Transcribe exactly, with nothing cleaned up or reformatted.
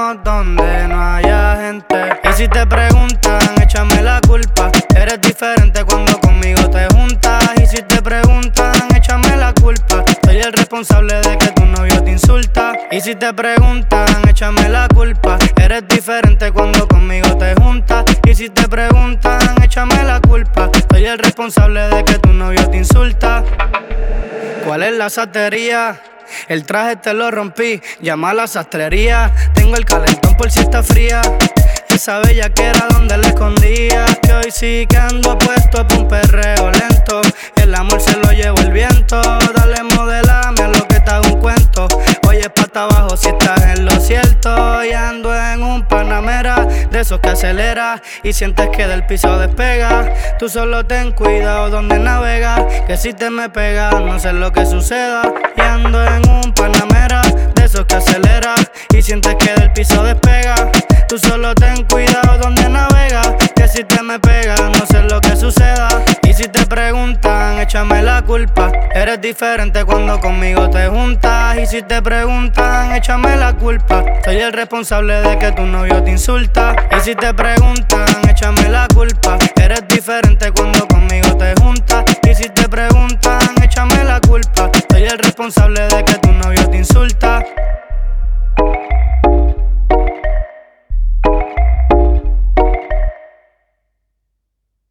Vamos donde no haya gente. Y si te preguntan, échame la culpa. Eres diferente cuando conmigo te juntas. Y si te preguntan, échame la culpa. Soy el responsable de que tu novio te insulta. Y si te preguntan, échame la culpa. Eres diferente cuando conmigo te juntas. Y si te preguntan, échame la culpa. Soy el responsable de que tu novio te insulta. ¿Cuál es la satería? El traje te lo rompí, llama a la sastrería. Tengo el calentón por si está fría. Esa bella que era donde la escondía. Que hoy sí que ando puesto pa' un perreo lento. El amor se lo llevó el viento. Dale, modelame a lo que te hago un cuento. Oye, pata abajo si estás en lo cierto. Y ando en un Panamera, de esos que acelera y sientes que del piso despega. Tú solo ten cuidado donde navegas, que si te me pegas no sé lo que suceda. Y ando en un Panamera, de esos que acelera y sientes que del piso despega. Tú solo ten cuidado donde navegas, que si te me pegas no sé lo que suceda. Y si te preguntan, échame la culpa. Eres diferente cuando conmigo te juntas. Y si te preguntan, échame la culpa. Soy el responsable de que tu novio te insulta. Y si te preguntan, échame la culpa. Eres diferente cuando conmigo te juntas. Y si te preguntan, échame la culpa. Soy el responsable